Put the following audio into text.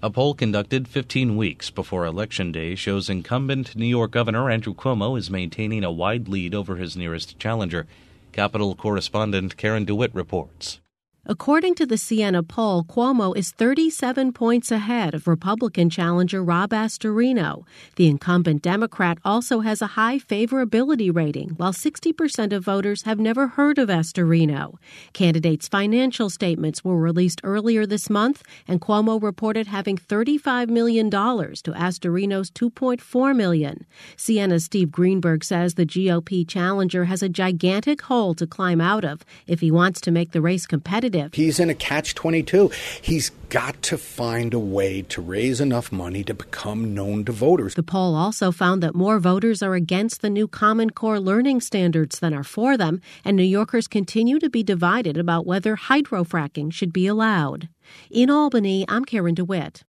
A poll conducted 15 weeks before Election Day shows incumbent New York Governor Andrew Cuomo is maintaining a wide lead over his nearest challenger. Capitol correspondent Karen DeWitt reports. According to the Siena poll, Cuomo is 37 points ahead of Republican challenger Rob Astorino. The incumbent Democrat also has a high favorability rating, while 60% of voters have never heard of Astorino. Candidates' financial statements were released earlier this month, and Cuomo reported having $35 million to Astorino's $2.4 million. Siena's Steve Greenberg says the GOP challenger has a gigantic hole to climb out of if he wants to make the race competitive. He's in a catch-22. He's got to find a way to raise enough money to become known to voters. The poll also found that more voters are against the new Common Core learning standards than are for them, and New Yorkers continue to be divided about whether hydrofracking should be allowed. In Albany, I'm Karen DeWitt.